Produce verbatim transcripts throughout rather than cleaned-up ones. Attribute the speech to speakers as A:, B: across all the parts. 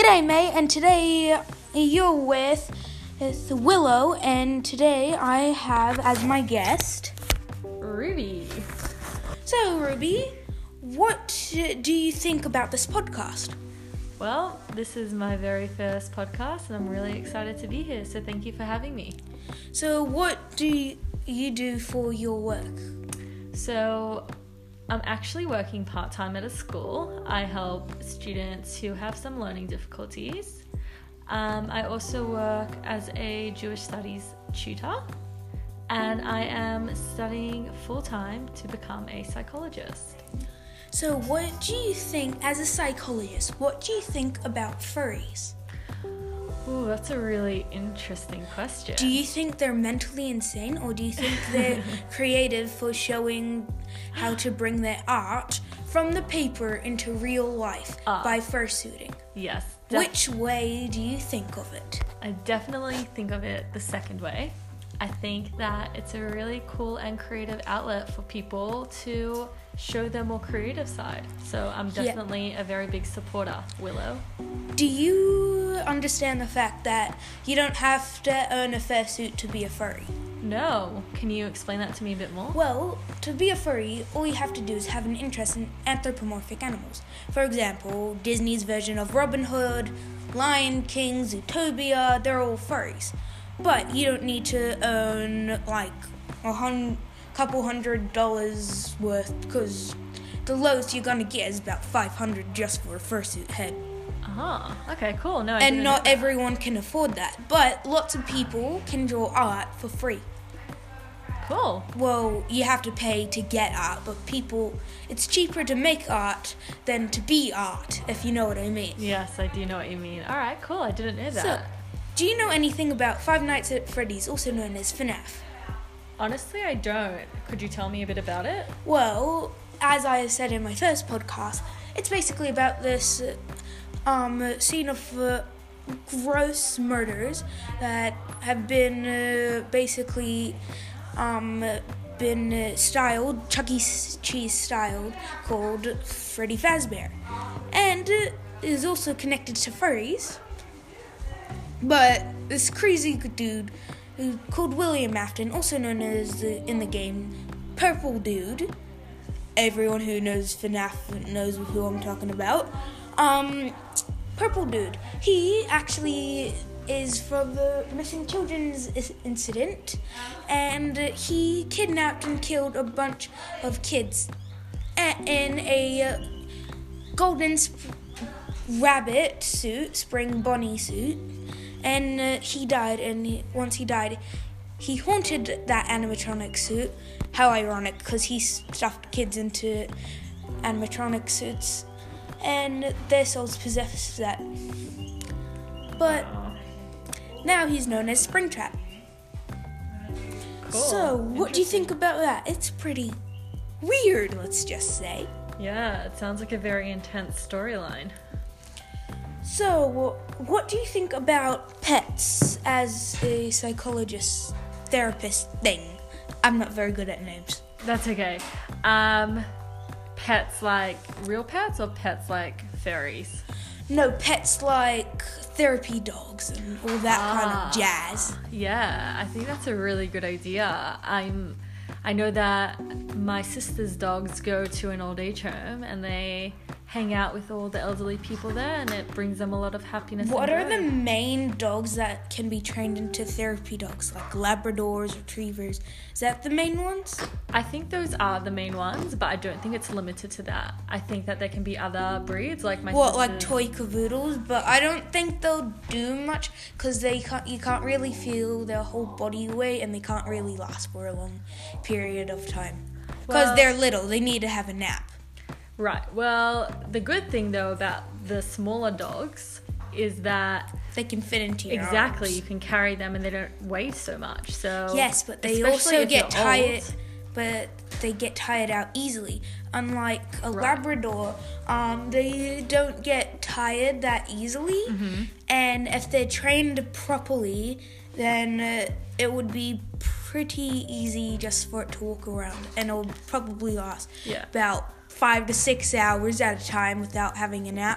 A: G'day, mate, and today you're with, with Willow, and today I have as my guest
B: Ruby.
A: So, Ruby, what do you think about this podcast?
B: Well, this is my very first podcast, and I'm really excited to be here, so thank you for having me.
A: So, what do you do for your work?
B: So, I'm actually working part-time at a school. I help students who have some learning difficulties. Um, I also work as a Jewish studies tutor, and I am studying full-time to become a psychologist.
A: So what do you think, as a psychologist, what do you think about furries?
B: Ooh, that's a really interesting question.
A: Do you think they're mentally insane, or do you think they're creative for showing how to bring their art from the paper into real life
B: uh,
A: by fursuiting?
B: Yes.
A: Def- Which way do you think of it?
B: I definitely think of it the second way. I think that it's a really cool and creative outlet for people to show their more creative side. So I'm definitely yeah. a very big supporter, Willow.
A: Do you understand the fact that you don't have to own a fursuit to be a furry?
B: No. Can you explain that to me a bit more?
A: Well, to be a furry, all you have to do is have an interest in anthropomorphic animals. For example, Disney's version of Robin Hood, Lion King, Zootopia, they're all furries. But you don't need to own like a hun- couple hundred dollars worth, because the lowest you're gonna get is about five hundred dollars just for a fursuit head.
B: Ah, okay, cool. No, I
A: and not
B: know
A: everyone can afford that, but lots of people can draw art for free.
B: Cool.
A: Well, you have to pay to get art, but people, it's cheaper to make art than to be art, if you know what I mean.
B: Yes, I do know what you mean. All right, cool. I didn't know that.
A: So, do you know anything about Five Nights at Freddy's, also known as FNAF?
B: Honestly, I don't. Could you tell me a bit about it?
A: Well, as I said in my first podcast, it's basically about this uh, um, scene of uh, gross murders that have been uh, basically um, been uh, styled, Chuck E. Cheese styled, called Freddy Fazbear. And uh, is also connected to furries. But this crazy dude who called William Afton, also known as the, in the game Purple Dude. Everyone who knows FNAF knows who I'm talking about. Um, Purple Dude. He actually is from the missing children's incident, and he kidnapped and killed a bunch of kids in a golden sp- rabbit suit, spring bunny suit. And uh, he died, and he, once he died, he haunted that animatronic suit. How ironic, because he stuffed kids into animatronic suits, and their souls possessed that. But now he's known as Springtrap.
B: Cool.
A: So, what do you think about that? It's pretty weird, let's just say.
B: Yeah, it sounds like a very intense storyline.
A: So, what do you think about pets as a psychologist, therapist thing? I'm not very good at names.
B: That's okay. Um, pets like real pets or pets like fairies?
A: No, pets like therapy dogs and all that
B: ah,
A: kind of jazz.
B: Yeah, I think that's a really good idea. I'm, I know that my sister's dogs go to an old age home and they hang out with all the elderly people there, and it brings them a lot of happiness.
A: What are
B: and
A: the main dogs that can be trained into therapy dogs, like Labradors, Retrievers? Is that the main ones?
B: I think those are the main ones, but I don't think it's limited to that. I think that there can be other breeds, like my
A: What,
B: sister's...
A: like toy cavoodles? But I don't think they'll do much, because they can't. You can't really feel their whole body weight, and they can't really last for a long period of time. Because
B: Well,
A: they're little, they need to have a nap.
B: Right. Well, the good thing, though, about the smaller dogs is that...
A: They can fit into your
B: Exactly.
A: arms.
B: You can carry them and they don't weigh so much. So
A: Yes, but they
B: especially
A: also
B: if
A: get
B: you're
A: tired.
B: old.
A: But they get tired out easily. Unlike a
B: Right.
A: Labrador, um, they don't get tired that easily.
B: Mm-hmm.
A: And if they're trained properly, then uh, it would be pretty easy just for it to walk around, and it will probably last
B: Yeah.
A: about five to six hours at a time without having a nap.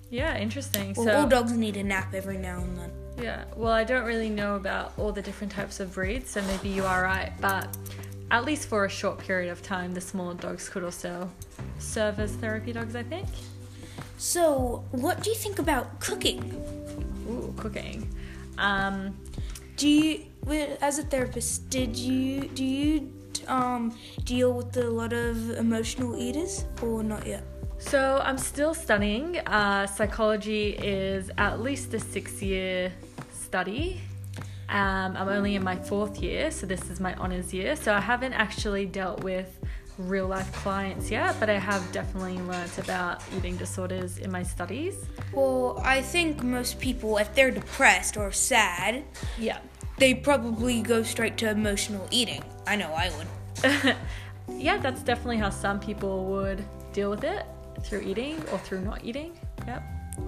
B: Yeah, interesting.
A: Well,
B: so
A: all dogs need a nap every now and then.
B: Yeah, well, I don't really know about all the different types of breeds, so maybe you are right, but at least for a short period of time, the smaller dogs could also serve as therapy dogs, I think.
A: So, what do you think about cooking?
B: Ooh, cooking. Um,
A: do you, as a therapist, did you do you um, deal with a lot of emotional eaters, or not yet?
B: So I'm still studying. Uh, psychology is at least a six-year study. Um, I'm only in my fourth year, so this is my honours year. So I haven't actually dealt with real-life clients yet, but I have definitely learnt about eating disorders in my studies.
A: Well, I think most people, if they're depressed or sad,
B: yeah,
A: they probably go straight to emotional eating. I know I would.
B: Yeah, that's definitely how some people would deal with it, through eating or through not eating. Yep.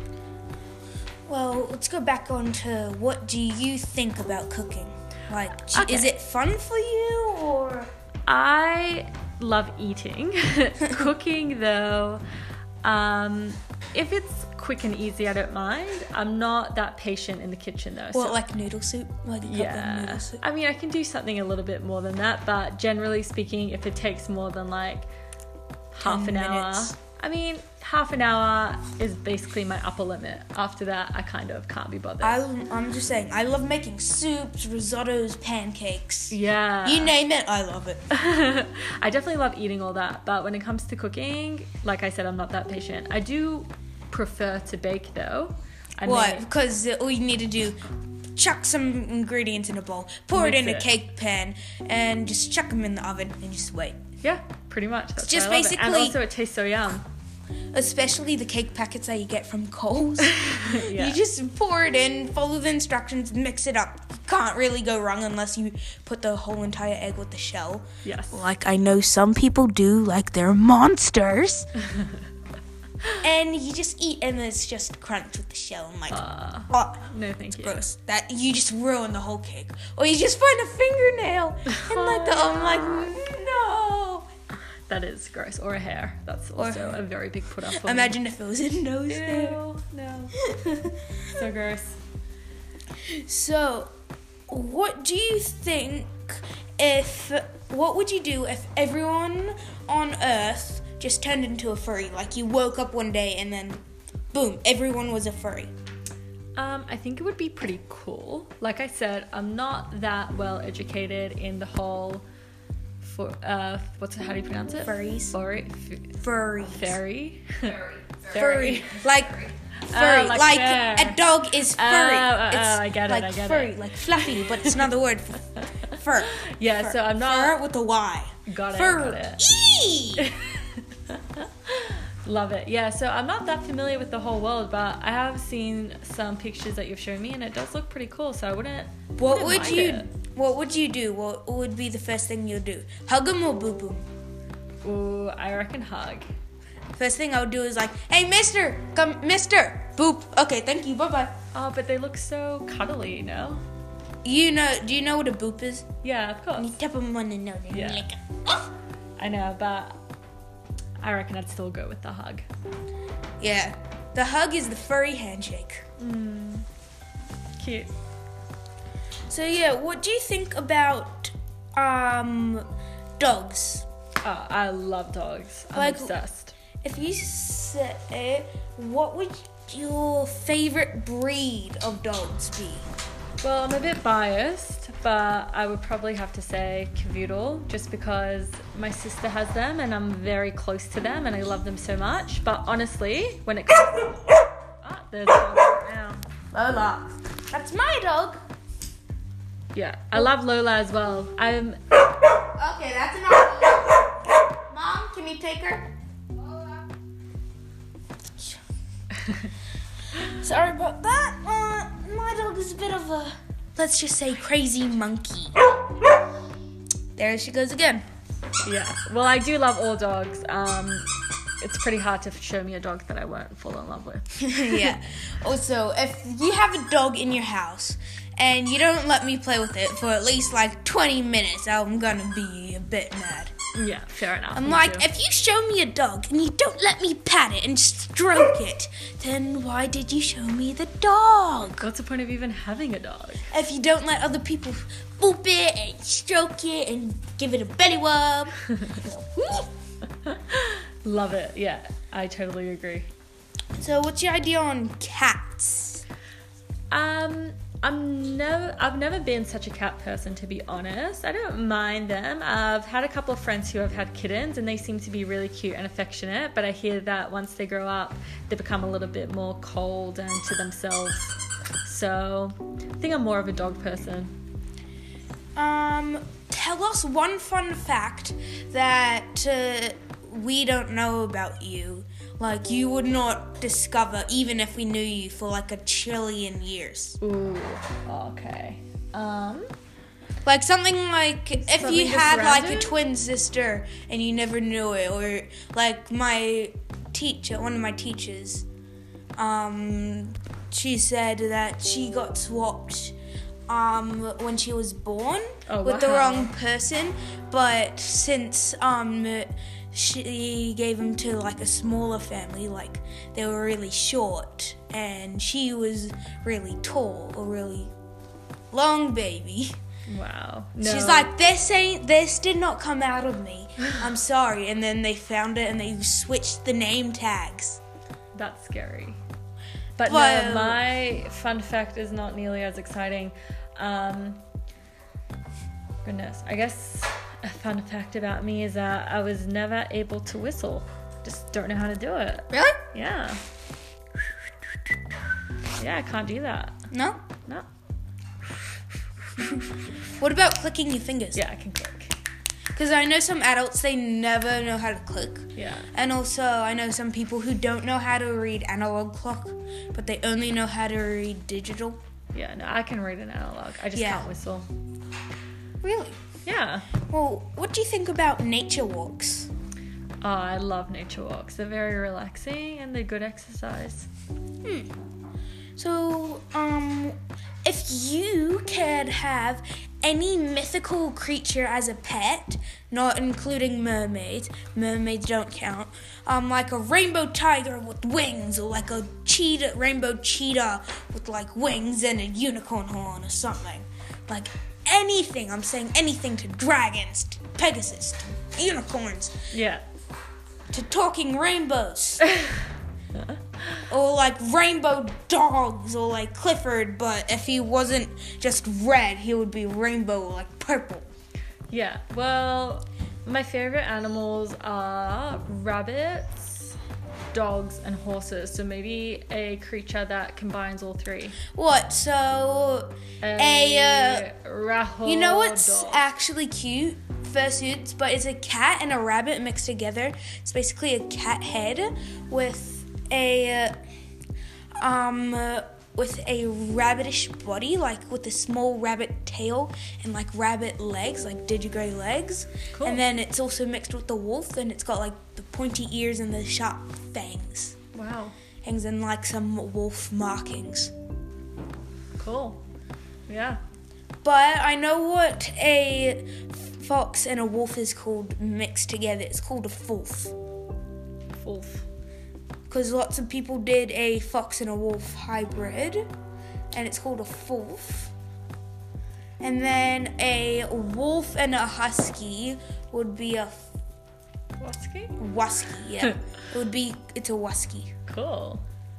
A: Well, let's go back on to what do you think about cooking? Like,
B: Okay.
A: Is it fun for you, or?
B: I love eating. Cooking, though, um, if it's quick and easy, I don't mind. I'm not that patient in the kitchen, though.
A: What,
B: so,
A: like noodle soup? Like a cup of
B: yeah.
A: noodle soup?
B: I mean, I can do something a little bit more than that, but generally speaking, if it takes more than like half an hour,
A: minutes.
B: I mean, half an hour is basically my upper limit. After that, I kind of can't be bothered.
A: I, I'm just saying, I love making soups, risottos, pancakes.
B: Yeah.
A: You name it, I love it.
B: I definitely love eating all that, but when it comes to cooking, like I said, I'm not that patient. I do prefer to bake, though. I
A: Why?
B: may-
A: Because uh, all you need to do, chuck some ingredients in a bowl, pour it
B: Mix
A: in a
B: it.
A: cake pan, and just chuck them in the oven and just wait.
B: Yeah, pretty much. That's
A: just
B: why I love it. And
A: basically-
B: also, it tastes so yum.
A: Especially the cake packets that you get from Coles.
B: Yeah.
A: You just pour it in, follow the instructions, mix it up. You can't really go wrong unless you put the whole entire egg with the shell.
B: Yes.
A: Like I know some people do, like they're monsters. And you just eat and it's just crunch with the shell. I'm like,
B: Uh,
A: oh,
B: no, thank you.
A: gross. That you just ruin the whole cake. Or you just find a fingernail and like the I'm like, no.
B: That is gross. Or a hair. That's also
A: Or-
B: a very big put up for
A: Imagine if it was a nose
B: me.
A: there.
B: Ew, no. So gross.
A: So, what do you think if, what would you do if everyone on Earth just turned into a furry? Like you woke up one day and then, boom, everyone was a furry.
B: Um, I think it would be pretty cool. Like I said, I'm not that well educated in the whole, for uh, what's how do you pronounce it?
A: Furries.
B: Furry.
A: Furry.
B: Fairy.
C: Furry.
A: Furry. Like, furry.
B: like
A: like
B: fair.
A: a dog is furry.
B: Oh, oh,
A: it's
B: oh, I get it,
A: like
B: I get
A: furry,
B: it.
A: like fluffy, but it's another word for fur.
B: Yeah,
A: Fur.
B: so I'm not-
A: Fur with a Y.
B: Got it,
A: Fur.
B: got it.
A: Eee!
B: Love it. Yeah, so I'm not that familiar with the whole world, but I have seen some pictures that you've shown me, and it does look pretty cool. So I wouldn't.
A: What
B: wouldn't
A: would
B: mind
A: you
B: it.
A: What would you do? What would be the first thing you'd do? Hug him or boop him?
B: Ooh, I reckon hug.
A: First thing I would do is like, hey, mister, come, mister, boop. Okay, thank you, bye-bye.
B: Oh, but they look so cuddly, you know?
A: You know, do you know what a boop is?
B: Yeah, of
A: You
B: course.
A: tap him on the nose and
B: Yeah.
A: you lick it. Oh!
B: I know, but I reckon I'd still go with the hug.
A: Yeah, the hug is the furry handshake.
B: Cute.
A: So yeah, what do you think about um dogs?
B: Oh, I love dogs. I'm
A: Like-
B: obsessed.
A: If you say, what would your favorite breed of dogs be?
B: Well, I'm a bit biased, but I would probably have to say Cavoodle, just because my sister has them and I'm very close to them and I love them so much. But honestly, when it comes... Ah, there's a dog right now.
A: Lola. That's my dog.
B: Yeah, I love Lola as well. I'm...
A: Okay, that's enough. Mom, can you take her? Sorry about that. Uh, my dog is a bit of a, let's just say, crazy monkey. There she goes again.
B: Yeah, well, I do love all dogs. Um, it's pretty hard to show me a dog that I won't fall in love with.
A: Yeah. Also, if you have a dog in your house and you don't let me play with it for at least like twenty minutes, I'm gonna be a bit mad.
B: Yeah, fair enough.
A: I'm
B: me
A: like,
B: too.
A: if you show me a dog and you don't let me pat it and stroke it, then why did you show me the dog?
B: What's the point of even having a dog?
A: If you don't let other people boop it and stroke it and give it a belly rub.
B: Love it. Yeah, I totally agree.
A: So what's your idea on cats?
B: Um, I'm never, I've never been such a cat person, to be honest. I don't mind them. I've had a couple of friends who have had kittens and they seem to be really cute and affectionate, but I hear that once they grow up, they become a little bit more cold and to themselves. So I think I'm more of a dog person.
A: Um, tell us one fun fact that uh, we don't know about you. Like, you would not discover even if we knew you for like a trillion years.
B: Ooh, okay. Um,
A: Like something like if
B: Something
A: you
B: just
A: had like a
B: random?
A: twin sister and you never knew it, or like my teacher, one of my teachers, um, she said that she got swapped um when she was born
B: Oh,
A: with the
B: wow.
A: wrong person, but since um she gave him to like a smaller family, like they were really short and she was really tall, a really long baby.
B: wow. No.
A: She's like, this ain't, this did not come out of me. I'm sorry. And then they found it and they switched the name tags.
B: That's scary. But
A: But-
B: no, my fun fact is not nearly as exciting. Um, goodness, I guess a fun fact about me is that I was never able to whistle. Just don't know how to do it.
A: Really?
B: Yeah. Yeah, I can't do that.
A: No?
B: No.
A: What about clicking your fingers?
B: Yeah, I can click.
A: Because I know some adults, they never know how to click.
B: Yeah.
A: And also, I know some people who don't know how to read analog clock, but they only know how to read digital.
B: Yeah, no, I can read an analog. I just
A: Yeah.
B: can't whistle.
A: Really?
B: Yeah.
A: Well, what do you think about nature walks?
B: Oh, I love nature walks. They're very relaxing and they're good exercise.
A: Hmm. So, um, if you could have any mythical creature as a pet, not including mermaids, mermaids don't count, um, like a rainbow tiger with wings, or like a cheetah, rainbow cheetah with like wings and a unicorn horn or something, like anything, I'm saying anything, to dragons, to Pegasus, to unicorns,
B: Yeah.
A: to talking rainbows. Or like rainbow dogs, or like Clifford, but if he wasn't just red, he would be rainbow, like purple.
B: Yeah, well, my favorite animals are rabbits, dogs, and horses. So maybe a creature that combines all three.
A: What? So,
B: A,
A: A,
B: Rahul
A: you know what's
B: dog.
A: actually cute? Fursuits, but it's a cat and a rabbit mixed together. It's basically a cat head with a uh, um uh, with a rabbitish body, like with a small rabbit tail and like rabbit legs, like digigray legs.
B: Cool.
A: And then it's also mixed with the wolf, and it's got like the pointy ears and the sharp fangs.
B: Wow,
A: Hangs in like some wolf markings.
B: cool. Yeah.
A: But I know what a fox and a wolf is called mixed together. It's called a foolf.
B: Wolf.
A: Because lots of people did a fox and a wolf hybrid, and it's called a foolf. And then a wolf and a husky would be a
B: Whatski?
A: wusky, yeah. It would be, it's a wusky.
B: Cool.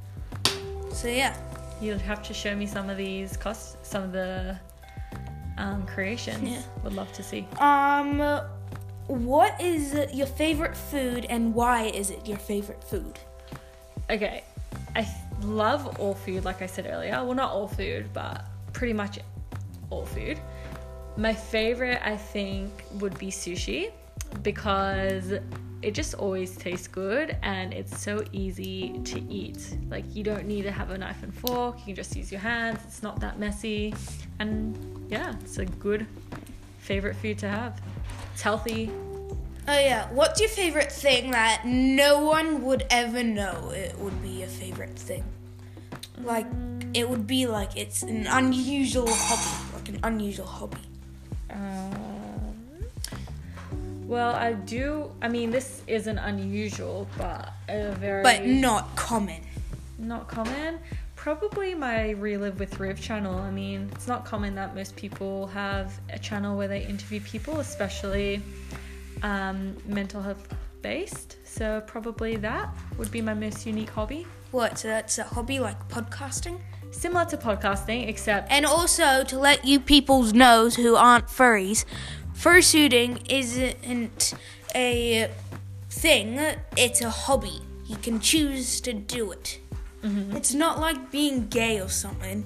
A: So yeah.
B: You'll have to show me some of these cost, some of the um, creations.
A: Yeah.
B: Would love to see.
A: Um, what is your favorite food, and why is it your favorite food?
B: Okay, I th- love all food, like I said earlier. Well, not all food, but pretty much all food. My favorite, I think, would be sushi, because it just always tastes good and it's so easy to eat. Like, you don't need to have a knife and fork, you can just use your hands. It's not that messy, and yeah, it's a good favorite food to have. It's healthy.
A: Oh yeah, what's your favorite thing that no one would ever know it would be your favorite thing? Like, it would be like it's an unusual hobby, like an unusual hobby.
B: Um, Well, I do. I mean, this isn't unusual, but a very
A: But not common.
B: not common. Probably my Relive with Riv channel. I mean, it's not common that most people have a channel where they interview people, especially um, mental health based. So probably that would be my most unique hobby.
A: What? So that's a hobby like podcasting?
B: Similar to podcasting, except
A: And also, to let you peoples know who aren't furries, fursuiting isn't a thing, it's a hobby. You can choose to do it.
B: mm-hmm.
A: It's not like being gay or something.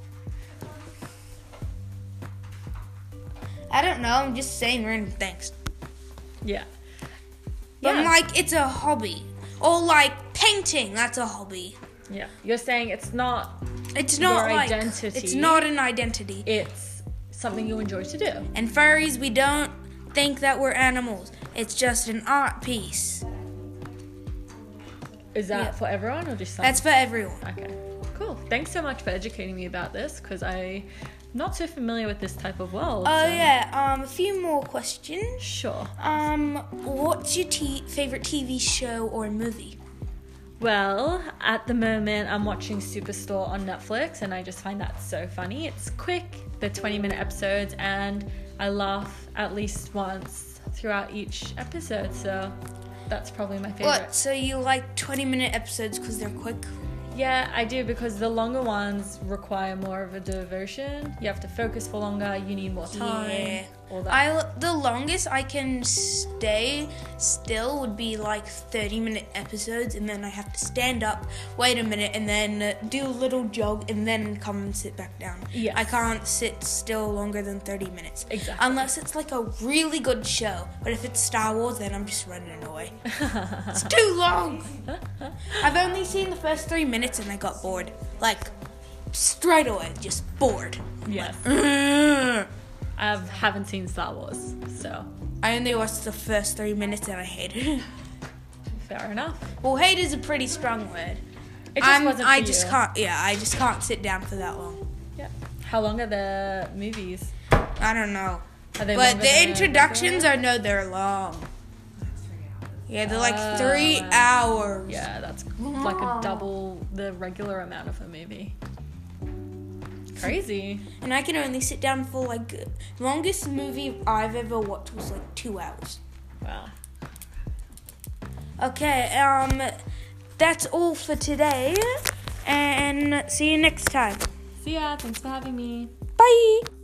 A: I don't know, I'm just saying random things.
B: yeah.
A: But
B: Yeah.
A: like, it's a hobby. Or like painting, that's a hobby.
B: Yeah. You're saying it's not
A: It's not
B: Your
A: like,
B: identity.
A: it's not an identity.
B: it's something you enjoy to do.
A: And furries, we don't think that we're animals. It's just an art piece.
B: Is that
A: Yeah.
B: for everyone or just some?
A: That's for everyone.
B: Okay, cool. Thanks so much for educating me about this, because I'm not so familiar with this type of world.
A: Oh
B: so-
A: yeah, um, a few more questions.
B: Sure.
A: Um, what's your t- favorite T V show or movie?
B: Well, at the moment, I'm watching Superstore on Netflix, and I just find that so funny. It's quick, the twenty-minute episodes, and I laugh at least once throughout each episode, so that's probably my favorite.
A: What? So you like twenty minute episodes because they're quick?
B: Yeah, I do, because the longer ones require more of a devotion. You have to focus for longer, you need more time,
A: Yeah.
B: all that.
A: I the longest I can stay still would be like thirty minute episodes, and then I have to stand up, wait a minute, and then uh, do a little jog, and then come and sit back down.
B: Yes.
A: I can't sit still longer than thirty minutes.
B: Exactly.
A: Unless it's like a really good show. But if it's Star Wars, then I'm just running away. It's too long. I've only seen the first three minutes and I got bored. Like, straight away, just bored.
B: Yes.
A: Ugh.
B: I haven't seen Star Wars, so
A: I only watched the first three minutes and I hated it.
B: fair enough.
A: Well, hate is a pretty strong word.
B: It just
A: I'm-
B: wasn't for
A: I just
B: you.
A: can't, yeah, I just can't sit down for that long.
B: Yeah. How long are the movies?
A: I don't know.
B: Are they
A: But
B: longer
A: the
B: than a
A: introductions,
B: regular?
A: I know they're long. Yeah, they're like
B: Oh,
A: three
B: wow.
A: hours.
B: Yeah, that's like a double the regular amount of a movie. Crazy.
A: And I can only sit down for like, longest movie I've ever watched was like two hours.
B: Wow.
A: Okay, um, that's all for today, and see you next time.
B: See ya. Thanks for having me.
A: Bye!